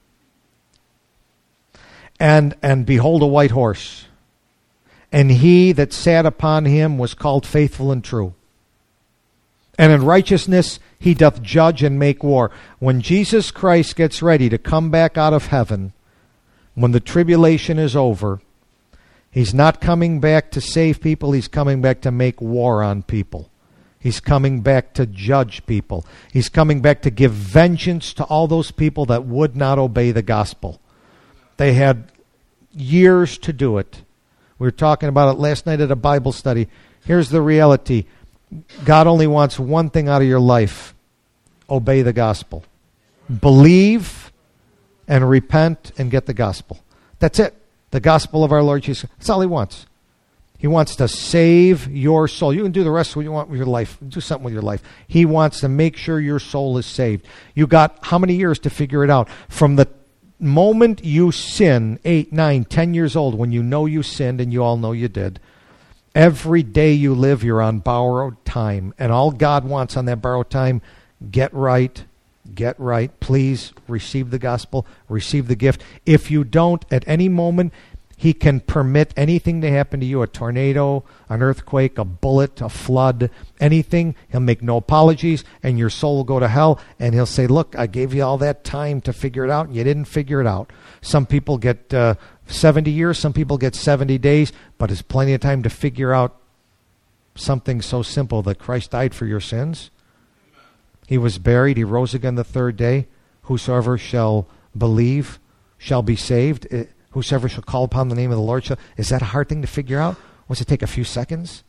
And and behold, a white horse. And he that sat upon him was called Faithful and True. And in righteousness he doth judge and make war. When Jesus Christ gets ready to come back out of heaven, when the tribulation is over, he's not coming back to save people. He's coming back to make war on people. He's coming back to judge people. He's coming back to give vengeance to all those people that would not obey the gospel. They had years to do it. We were talking about it last night at a Bible study. Here's the reality. God only wants one thing out of your life. Obey the gospel. Believe and repent and get the gospel. That's it. The gospel of our Lord Jesus. That's all he wants. He wants to save your soul. You can do the rest of what you want with your life. Do something with your life. He wants to make sure your soul is saved. You got how many years to figure it out? From the moment you sin, eight, nine, ten years old, when you know you sinned, and you all know you did, every day you live, you're on borrowed time. And all God wants on that borrowed time, get right, get right. Please receive the gospel, receive the gift. If you don't, at any moment, he can permit anything to happen to you, a tornado, an earthquake, a bullet, a flood, anything. He'll make no apologies, and your soul will go to hell, and he'll say, look, I gave you all that time to figure it out, and you didn't figure it out. Some people get uh, seventy years, some people get seventy days, but it's plenty of time to figure out something so simple that Christ died for your sins. He was buried. He rose again the third day. Whosoever shall believe shall be saved. It, whosoever shall call upon the name of the Lord shall... Is that a hard thing to figure out? Does it take a few seconds?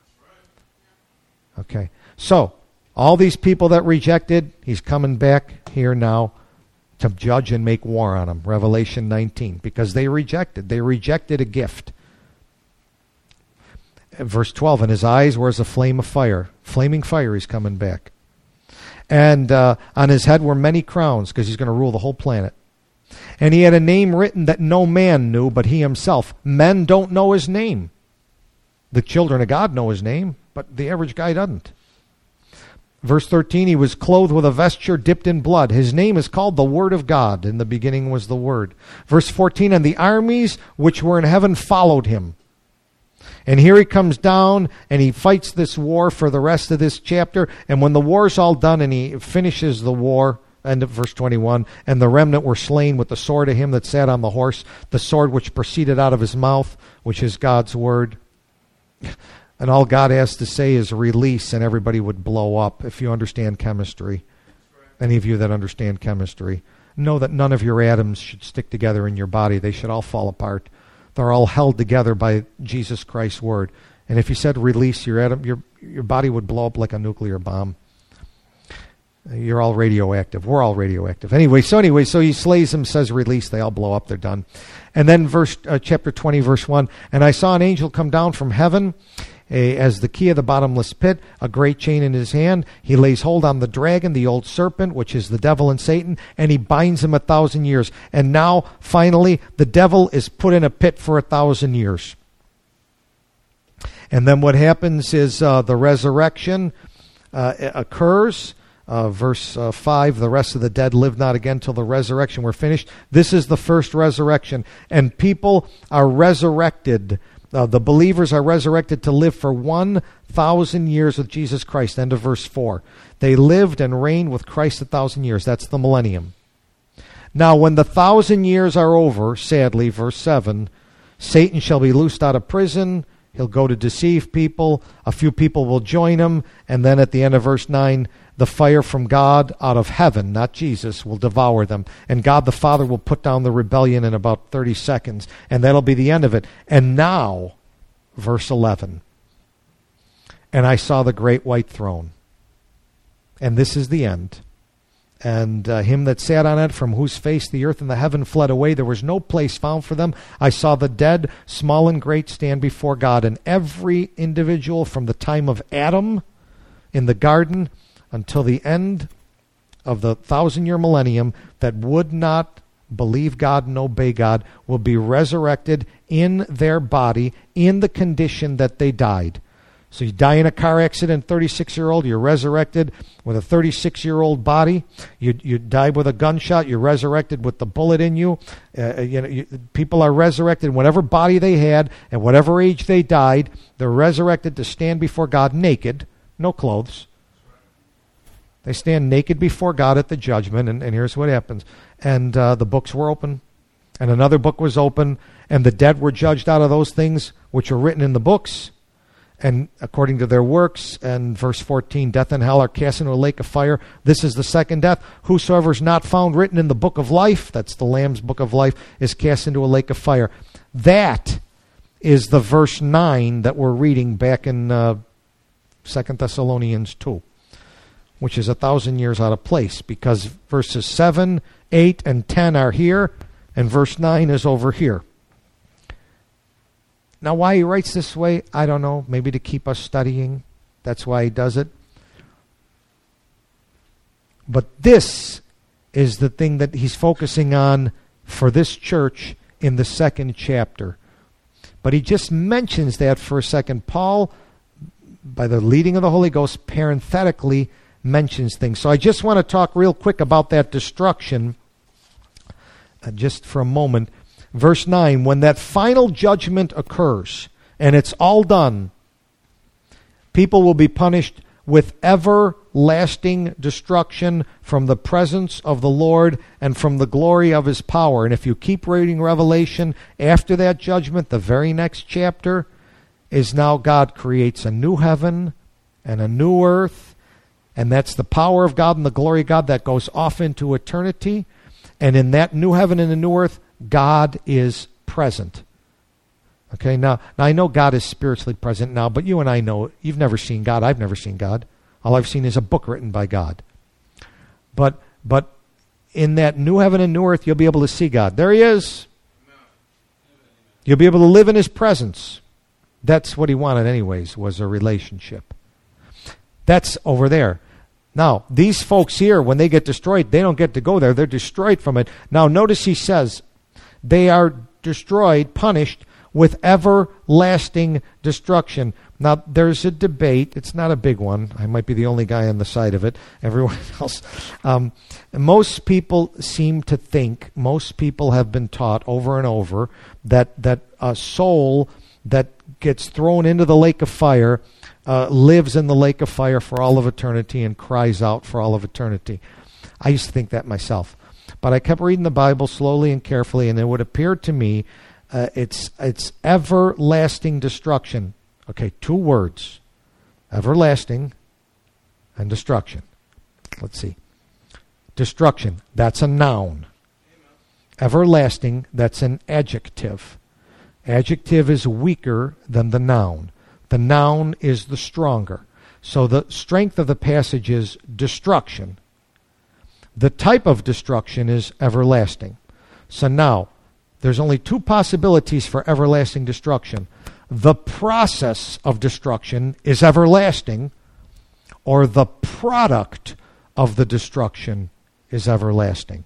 Okay. So, all these people that rejected, he's coming back here now to judge and make war on them. Revelation nineteen. Because they rejected. They rejected a gift. Verse twelve, and his eyes were as a flame of fire. Flaming fire, he's coming back. And uh, on his head were many crowns, because he's going to rule the whole planet. And he had a name written that no man knew but he himself. Men don't know his name. The children of God know his name, but the average guy doesn't. Verse thirteen, he was clothed with a vesture dipped in blood. His name is called the Word of God. In the beginning was the Word. Verse fourteen, and the armies which were in heaven followed him. And here he comes down and he fights this war for the rest of this chapter. And when the war's all done and he finishes the war, end of verse twenty-one, and the remnant were slain with the sword of him that sat on the horse, the sword which proceeded out of his mouth, which is God's word. And all God has to say is release, and everybody would blow up. If you understand chemistry, any of you that understand chemistry, know that none of your atoms should stick together in your body. They should all fall apart. They're all held together by Jesus Christ's word. And if you said release, your atom, your your body would blow up like a nuclear bomb. You're all radioactive. We're all radioactive. Anyway, so anyway, so he slays them, says release. They all blow up. They're done. And then verse uh, chapter twenty, verse one. And I saw an angel come down from heaven, a, as the key of the bottomless pit, a great chain in his hand. He lays hold on the dragon, the old serpent, which is the devil and Satan, and he binds him a thousand years. And now, finally, the devil is put in a pit for a thousand years. And then what happens is uh, the resurrection uh, occurs. Uh, verse uh, five, the rest of the dead live not again till the resurrection were finished. This is the first resurrection. And people are resurrected. Uh, the believers are resurrected to live for one thousand years with Jesus Christ. End of verse four. They lived and reigned with Christ a thousand years. That's the millennium. Now, when the thousand years are over, sadly, verse seven, Satan shall be loosed out of prison. He'll go to deceive people. A few people will join him. And then at the end of verse nine, the fire from God out of heaven, not Jesus, will devour them. And God the Father will put down the rebellion in about thirty seconds. And that'll be the end of it. And now, verse eleven. And I saw the great white throne. And this is the end. And uh, him that sat on it, from whose face the earth and the heaven fled away, there was no place found for them. I saw the dead, small and great, stand before God. And every individual from the time of Adam in the garden until the end of the thousand-year millennium that would not believe God and obey God will be resurrected in their body in the condition that they died. So you die in a car accident, thirty-six-year-old, you're resurrected with a thirty-six-year-old body. You you die with a gunshot, you're resurrected with the bullet in you. Uh, you know, you, people are resurrected, whatever body they had, at whatever age they died, they're resurrected to stand before God naked, no clothes. They stand naked before God at the judgment, and, and here's what happens. And uh, the books were open, and another book was open, and the dead were judged out of those things which were written in the books, and according to their works. And verse fourteen, death and hell are cast into a lake of fire. This is the second death. Whosoever is not found written in the book of life, that's the Lamb's book of life, is cast into a lake of fire. That is the verse nine that we're reading back in uh, Second Thessalonians two. Which is a thousand years out of place, because verses seven, eight, and ten are here, and verse nine is over here. Now, why he writes this way, I don't know. Maybe to keep us studying. That's why he does it. But this is the thing that he's focusing on for this church in the second chapter. But he just mentions that for a second. Paul, by the leading of the Holy Ghost, parenthetically mentions things. So I just want to talk real quick about that destruction uh, just for a moment. Verse nine, when that final judgment occurs and it's all done, people will be punished with everlasting destruction from the presence of the Lord and from the glory of his power. And if you keep reading Revelation after that judgment, the very next chapter, is now God creates a new heaven and a new earth, and that's the power of God and the glory of God that goes off into eternity. And in that new heaven and the new earth, God is present. Okay, now, now I know God is spiritually present now, but you and I know, you've never seen God. I've never seen God. All I've seen is a book written by God. But but in that new heaven and new earth, you'll be able to see God. There he is. You'll be able to live in his presence. That's what he wanted anyways, was a relationship. That's over there. Now, these folks here, when they get destroyed, they don't get to go there. They're destroyed from it. Now, notice he says, they are destroyed, punished, with everlasting destruction. Now, there's a debate. It's not a big one. I might be the only guy on the side of it. Everyone else. Um, most people seem to think, most people have been taught over and over, that, that a soul that gets thrown into the lake of fire uh, lives in the lake of fire for all of eternity and cries out for all of eternity. I used to think that myself. But I kept reading the Bible slowly and carefully, and it would appear to me Uh, it's it's everlasting destruction. Okay, two words. Everlasting and destruction. Let's see. Destruction, that's a noun. Everlasting, that's an adjective. Adjective is weaker than the noun. The noun is the stronger. So the strength of the passage is destruction. The type of destruction is everlasting. So now, there's only two possibilities for everlasting destruction. The process of destruction is everlasting, or the product of the destruction is everlasting.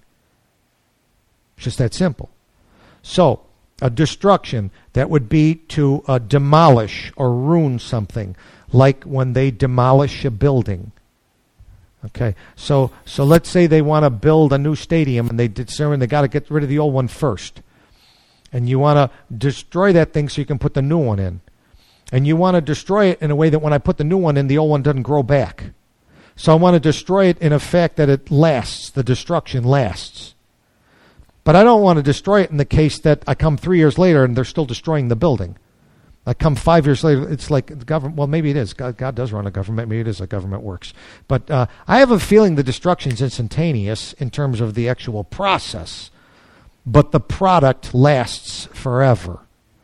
It's just that simple. So, a destruction, that would be to uh, demolish or ruin something, like when they demolish a building. Okay, so so let's say they want to build a new stadium, and they determine they got to get rid of the old one first. And you want to destroy that thing so you can put the new one in. And you want to destroy it in a way that when I put the new one in, the old one doesn't grow back. So I want to destroy it in a fact that it lasts, the destruction lasts. But I don't want to destroy it in the case that I come three years later and they're still destroying the building. I come five years later, it's like the government, well, maybe it is. God, God does run a government. Maybe it is how government works. But uh, I have a feeling the destruction is instantaneous in terms of the actual process. But the product lasts forever.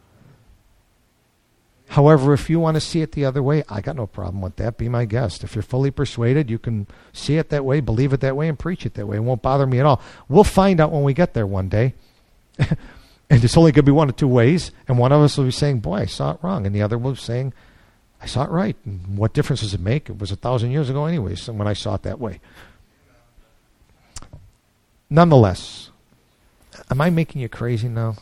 However, if you want to see it the other way, I got no problem with that. Be my guest. If you're fully persuaded, you can see it that way, believe it that way, and preach it that way. It won't bother me at all. We'll find out when we get there one day. And it's only going to be one of two ways. And one of us will be saying, boy, I saw it wrong. And the other will be saying, I saw it right. And what difference does it make? It was a thousand years ago anyways when I saw it that way. Nonetheless, am I making you crazy now?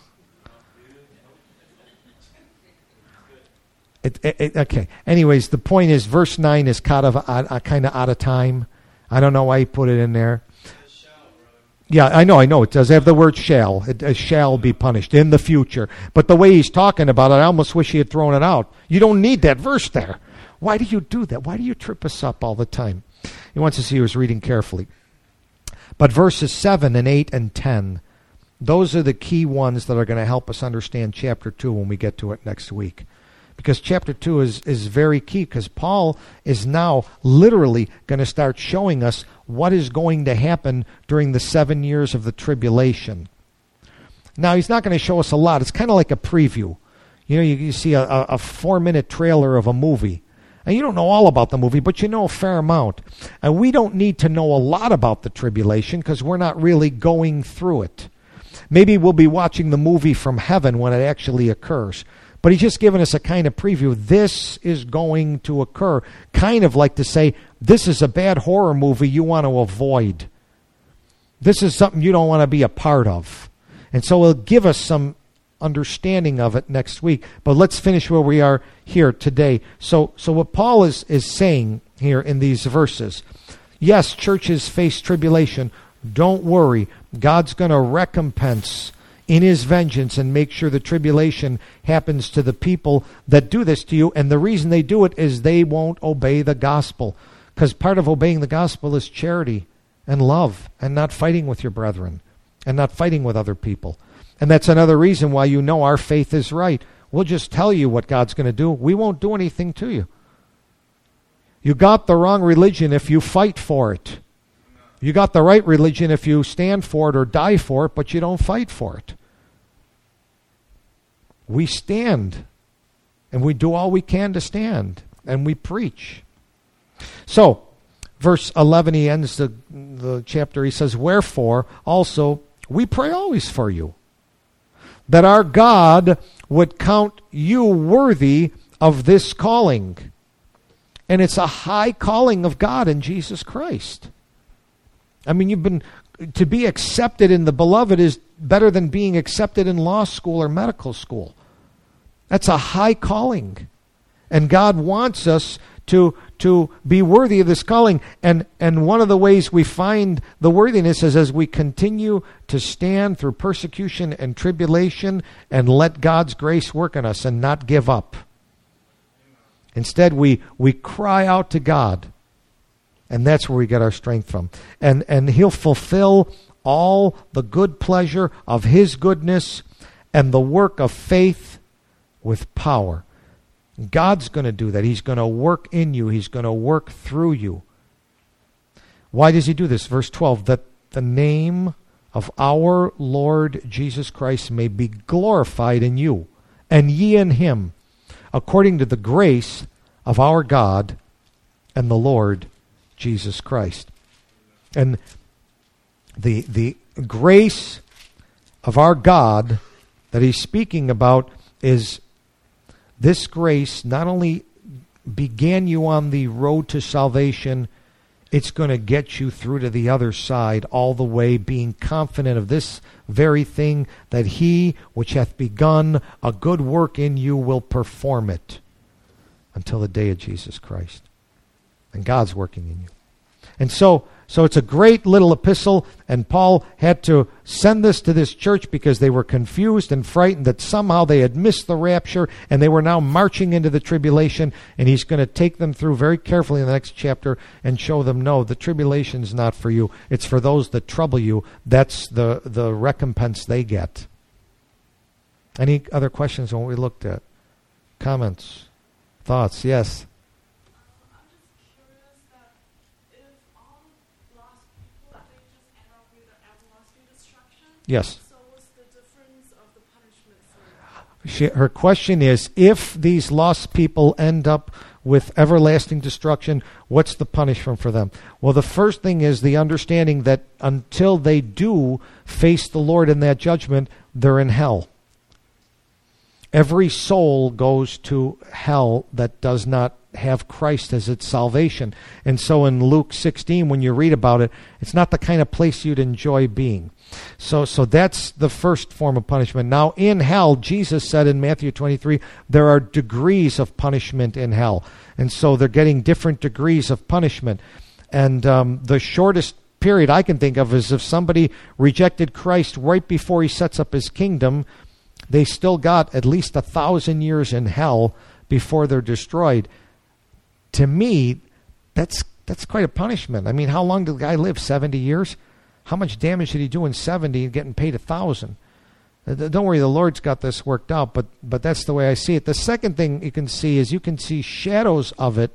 It, it, it, okay. Anyways, the point is, verse nine is kind of uh, kind of out of time. I don't know why he put it in there. Yeah, I know, I know. It does have the word shall. It uh, shall be punished in the future. But the way he's talking about it, I almost wish he had thrown it out. You don't need that verse there. Why do you do that? Why do you trip us up all the time? He wants to see he was reading carefully. But verses seven and eight and ten, those are the key ones that are going to help us understand chapter two when we get to it next week. Because chapter two is, is very key, because Paul is now literally going to start showing us what is going to happen during the seven years of the tribulation. Now, he's not going to show us a lot. It's kind of like a preview. You know, you, you see a, a four-minute trailer of a movie. And you don't know all about the movie, but you know a fair amount. And we don't need to know a lot about the tribulation because we're not really going through it. Maybe we'll be watching the movie from heaven when it actually occurs. But he's just given us a kind of preview. This is going to occur. Kind of like to say, this is a bad horror movie you want to avoid. This is something you don't want to be a part of. And so he'll give us some understanding of it next week. But let's finish where we are here today. So so what Paul is, is saying here in these verses, yes, churches face tribulation. Don't worry. God's going to recompense in his vengeance and make sure the tribulation happens to the people that do this to you. And the reason they do it is they won't obey the gospel. Because part of obeying the gospel is charity and love and not fighting with your brethren and not fighting with other people. And that's another reason why you know our faith is right. we'll just tell you what God's going to do. We won't do anything to you. You got the wrong religion if you fight for it. You got the right religion if you stand for it or die for it, but you don't fight for it. We stand, and we do all we can to stand, and we preach. So, verse eleven, he ends the, the chapter. He says, wherefore also we pray always for you, that our God would count you worthy of this calling. And it's a high calling of God in Jesus Christ. I mean, you've been, to be accepted in the beloved is better than being accepted in law school or medical school. That's a high calling. And God wants us to, to be worthy of this calling. And, and one of the ways we find the worthiness is as we continue to stand through persecution and tribulation and let God's grace work in us and not give up. Instead, we, we cry out to God. And that's where we get our strength from. And, and He'll fulfill all the good pleasure of His goodness and the work of faith with power. God's going to do that. He's going to work in you. He's going to work through you. Why does He do this? Verse twelve, that the name of our Lord Jesus Christ may be glorified in you, and ye in Him, according to the grace of our God and the Lord Jesus Christ. And the the grace of our God that He's speaking about is this grace not only began you on the road to salvation, it's going to get you through to the other side all the way, being confident of this very thing, that He which hath begun a good work in you will perform it until the day of Jesus Christ. And God's working in you. And so, so it's a great little epistle, and Paul had to send this to this church because they were confused and frightened that somehow they had missed the rapture and they were now marching into the tribulation, and he's going to take them through very carefully in the next chapter and show them, no, the tribulation's not for you. It's for those that trouble you. That's the, the recompense they get. Any other questions on what we looked at? Comments? Thoughts? Yes? Yes. So what's the difference of the punishment for She, her question is, if these lost people end up with everlasting destruction, what's the punishment for them? Well, the first thing is the understanding that until they do face the Lord in that judgment, they're in hell. Every soul goes to hell that does not have Christ as its salvation. And so in Luke sixteen, when you read about it, it's not the kind of place you'd enjoy being. So so that's the first form of punishment. Now in hell, Jesus said in Matthew twenty-three, there are degrees of punishment in hell. And so they're getting different degrees of punishment. And um, the shortest period I can think of is if somebody rejected Christ right before He sets up His kingdom, they still got at least a thousand years in hell before they're destroyed. To me, that's that's quite a punishment. I mean, how long did the guy live? seventy years? How much damage did he do in seventy and getting paid a thousand? Don't worry, the Lord's got this worked out, but but that's the way I see it. The second thing you can see is you can see shadows of it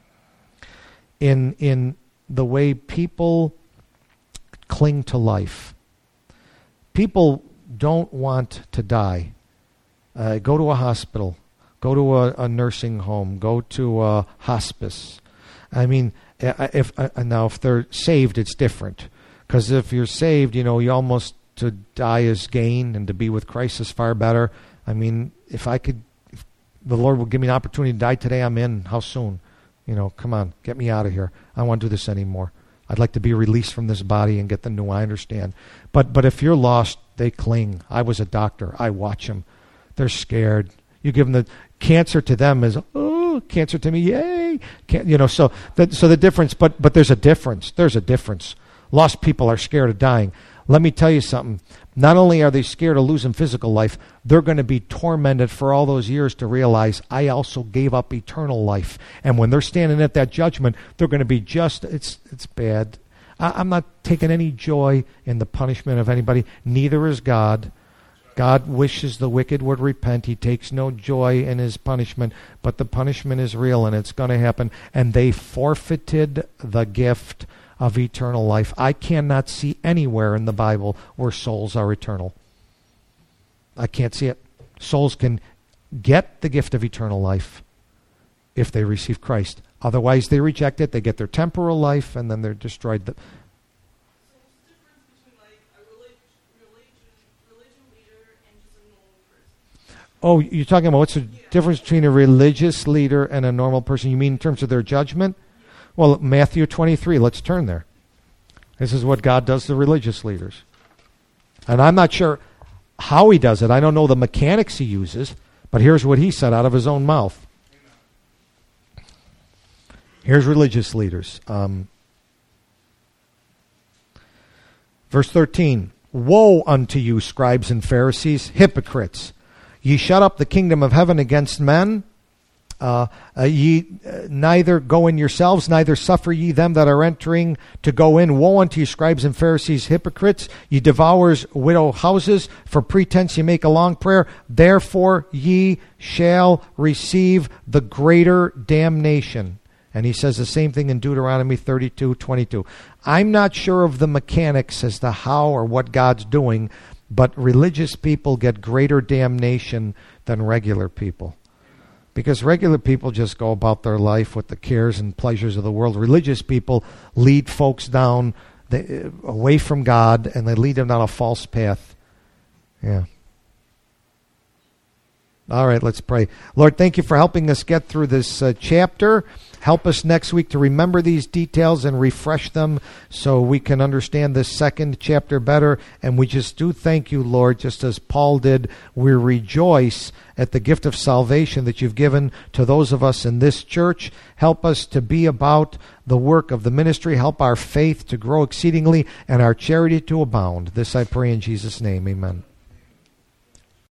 in in the way people cling to life. People don't want to die. Uh, go to a hospital. Go to a, a nursing home. Go to a hospice. I mean, if uh, now if they're saved, it's different. Because if you're saved, you know, you almost, to die is gain, and to be with Christ is far better. I mean, if I could, if the Lord will give me an opportunity to die today, I'm in. How soon? You know, come on, get me out of here. I don't want to do this anymore. I'd like to be released from this body and get the new. I understand. But but if you're lost, they cling. I was a doctor. I watch them. They're scared. You give them the cancer to them is, oh, cancer to me, yay. Can't, you know, so the, so the difference, but but there's a difference. There's a difference. Lost people are scared of dying. Let me tell you something. Not only are they scared of losing physical life, they're going to be tormented for all those years to realize I also gave up eternal life. And when they're standing at that judgment, they're going to be just, it's it's bad. I, I'm not taking any joy in the punishment of anybody. Neither is God. God wishes the wicked would repent. He takes no joy in his punishment, but the punishment is real and it's going to happen. And they forfeited the gift of eternal life. I cannot see anywhere in the Bible where souls are eternal. I can't see it. Souls can get the gift of eternal life if they receive Christ. Otherwise, they reject it. They get their temporal life, and then they're destroyed. So what's the difference between like a religion, religion, religion leader and just a normal person? Oh, you're talking about what's the Yeah. difference between a religious leader and a normal person? You mean in terms of their judgment? Well, Matthew twenty-three, let's turn there. This is what God does to religious leaders. And I'm not sure how he does it. I don't know the mechanics he uses, but here's what he said out of his own mouth. Here's religious leaders. Um, verse thirteen, woe unto you, scribes and Pharisees, hypocrites! Ye shut up the kingdom of heaven against men. Uh, uh, ye uh, neither go in yourselves, neither suffer ye them that are entering to go in. Woe unto you, scribes and Pharisees, hypocrites! Ye devours widow houses. For pretense ye make a long prayer. Therefore ye shall receive the greater damnation. And he says the same thing in Deuteronomy thirty-two twenty-two. I'm not sure of the mechanics as to how or what God's doing, but religious people get greater damnation than regular people. Because regular people just go about their life with the cares and pleasures of the world. Religious people lead folks down the, away from God, and they lead them down a false path. Yeah. All right, let's pray. Lord, thank you for helping us get through this uh, chapter. Help us next week to remember these details and refresh them so we can understand this second chapter better. And we just do thank you, Lord, just as Paul did. We rejoice at the gift of salvation that you've given to those of us in this church. Help us to be about the work of the ministry. Help our faith to grow exceedingly and our charity to abound. This I pray in Jesus' name. Amen.